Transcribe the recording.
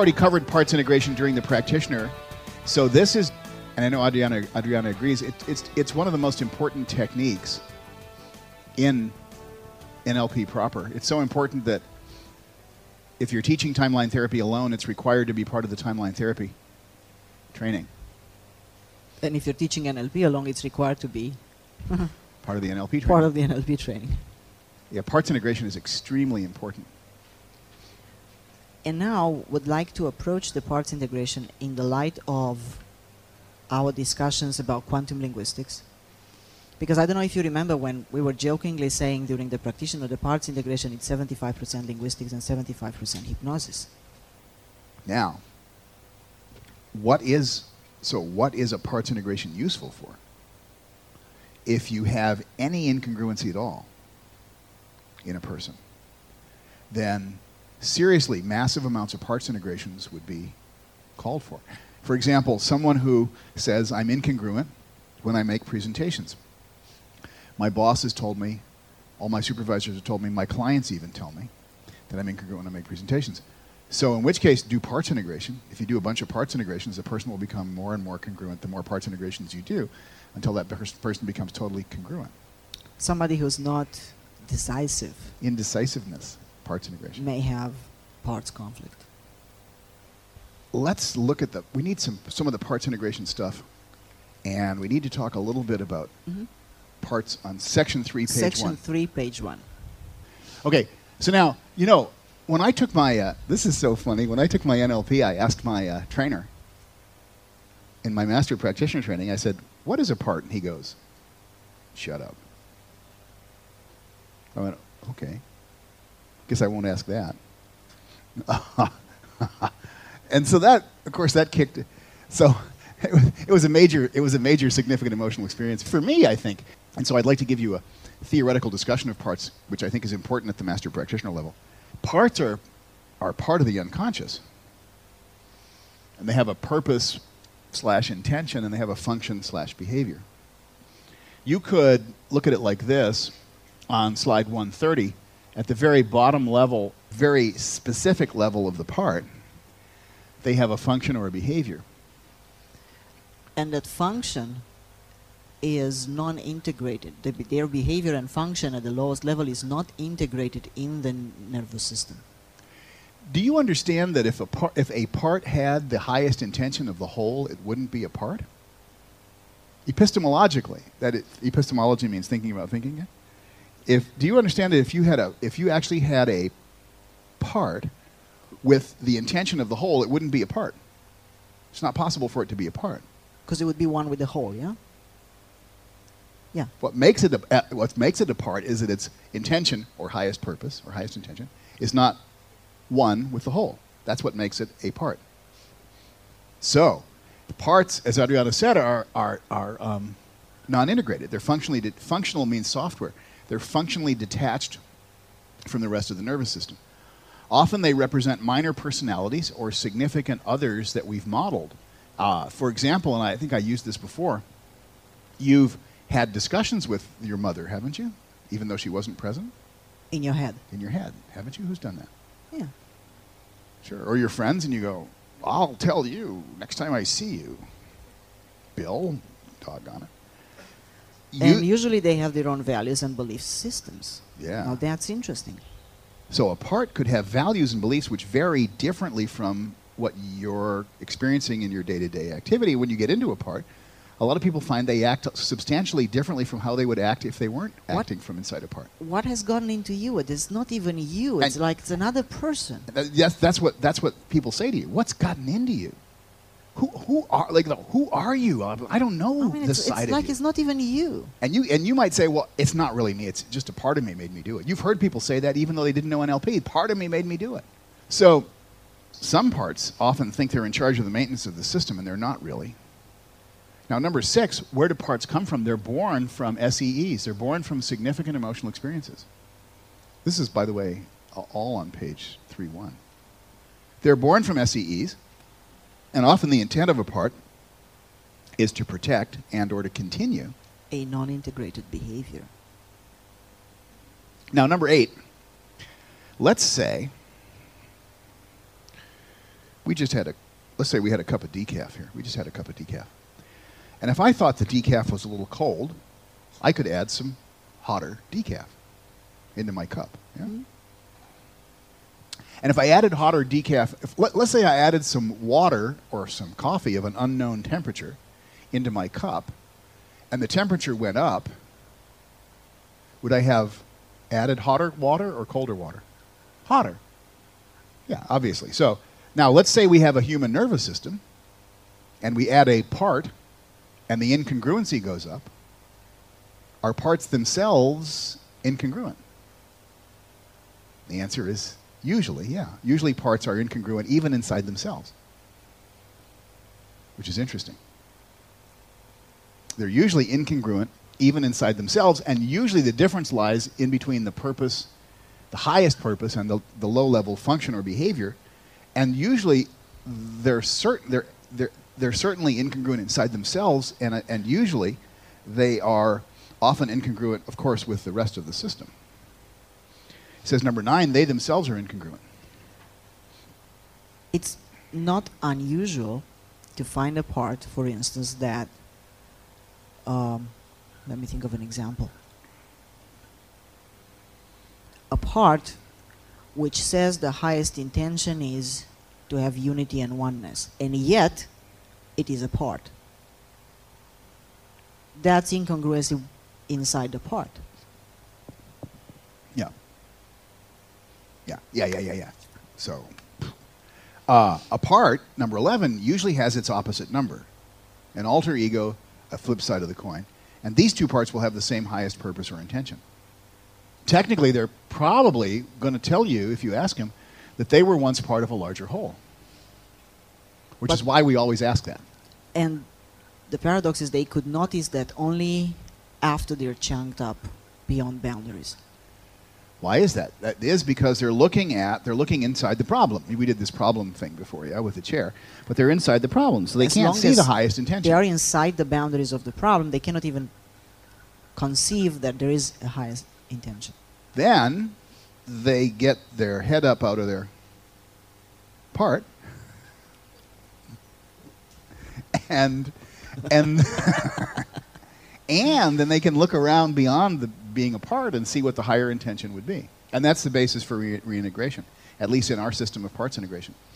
already covered parts integration during the practitioner, so this is, and I know Adriana agrees, it's one of the most important techniques in NLP proper. It's so important that if you're teaching timeline therapy alone, it's required to be part of the timeline therapy training. And if you're teaching NLP alone, it's required to be part of the NLP training. Part of the NLP training. Yeah, parts integration is extremely important. And now would like to approach the parts integration in the light of our discussions about quantum linguistics. Because I don't know if you remember when we were jokingly saying during the practitioner, the parts integration, it's 75% linguistics and 75% hypnosis. Now, what is a parts integration useful for? If you have any incongruency at all in a person, then seriously, massive amounts of parts integrations would be called for. For example, someone who says, I'm incongruent when I make presentations. My boss has told me, all my supervisors have told me, my clients even tell me that I'm incongruent when I make presentations. So in which case, do parts integration. If you do a bunch of parts integrations, the person will become more and more congruent the more parts integrations you do, until that person becomes totally congruent. Somebody who's not decisive. Indecisiveness, parts integration. May have parts conflict. Let's look at we need some of the parts integration stuff, and we need to talk a little bit about parts on section 3, page 1. Section 3, page 1. Okay, so now, when I took my, this is so funny, when I took my NLP, I asked my trainer in my master practitioner training, I said, what is a part? And he goes, shut up. I went, okay. Guess I won't ask that. And so that, of course, that kicked. So it was a major significant emotional experience for me, I think. And so I'd like to give you a theoretical discussion of parts, which I think is important at the master practitioner level. Parts are part of the unconscious. And they have a purpose/intention, and they have a function/behavior. You could look at it like this on slide 130. At the very bottom level, very specific level of the part, they have a function or a behavior. And that function is non-integrated. Their behavior and function at the lowest level is not integrated in the nervous system. Do you understand that if a part had the highest intention of the whole, it wouldn't be a part? Epistemologically, epistemology means thinking about thinking. Do you understand that if you actually had a part with the intention of the whole, it wouldn't be a part? It's not possible for it to be a part. Because it would be one with the whole, yeah? Yeah. What makes it a part is that its intention, or highest purpose, or highest intention, is not one with the whole. That's what makes it a part. So, the parts, as Adriana said, are non-integrated. They're functional means software. They're functionally detached from the rest of the nervous system. Often they represent minor personalities or significant others that we've modeled. For example, and I think I used this before, you've had discussions with your mother, haven't you? Even though she wasn't present? In your head. In your head, haven't you? Who's done that? Yeah. Sure. Or your friends, and you go, I'll tell you next time I see you. Bill, doggone it. And usually they have their own values and belief systems. Yeah. Now that's interesting. So a part could have values and beliefs which vary differently from what you're experiencing in your day-to-day activity. When you get into a part, a lot of people find they act substantially differently from how they would act if they weren't acting from inside a part. What has gotten into you? It is not even you. It's like it's another person. That's what people say to you. What's gotten into you? Who are you? I don't know this side of you. It's like it's not even you. And you might say, well, it's not really me. It's just a part of me made me do it. You've heard people say that even though they didn't know NLP. Part of me made me do it. So some parts often think they're in charge of the maintenance of the system, and they're not really. Now, number 6, where do parts come from? They're born from SEEs. They're born from significant emotional experiences. This is, by the way, all on page 3.1. They're born from SEEs, and often the intent of a part is to protect and or to continue a non-integrated behavior. Now, number 8, let's say let's say we had a cup of decaf here. We just had a cup of decaf. And if I thought the decaf was a little cold, I could add some hotter decaf into my cup. Yeah? Mhm. And if I added hotter decaf, let's say I added some water or some coffee of an unknown temperature into my cup, and the temperature went up, would I have added hotter water or colder water? Hotter. Yeah, obviously. So now let's say we have a human nervous system, and we add a part, and the incongruency goes up. Are parts themselves incongruent? The answer is usually, yeah. Usually parts are incongruent even inside themselves, which is interesting. They're usually incongruent even inside themselves, and usually the difference lies in between the purpose, the highest purpose, and the low-level function or behavior, and usually they're certainly incongruent inside themselves, and usually they are often incongruent, of course, with the rest of the system. It says number 9, they themselves are incongruent. It's not unusual to find a part, for instance, that, let me think of an example. A part which says the highest intention is to have unity and oneness, and yet it is a part. That's incongruency inside the part. Yeah. So, a part, number 11, usually has its opposite number. An alter ego, a flip side of the coin. And these two parts will have the same highest purpose or intention. Technically, they're probably going to tell you, if you ask them, that they were once part of a larger whole. Which is why we always ask that. And the paradox is they could notice that only after they're chunked up beyond boundaries. Why is that? That is because they're looking inside the problem. We did this problem thing before, yeah, with the chair. But they're inside the problem, so they can't see the highest intention. They are inside the boundaries of the problem. They cannot even conceive that there is a highest intention. Then they get their head up out of their part, and and then they can look around beyond being a part and see what the higher intention would be. And that's the basis for reintegration, at least in our system of parts integration.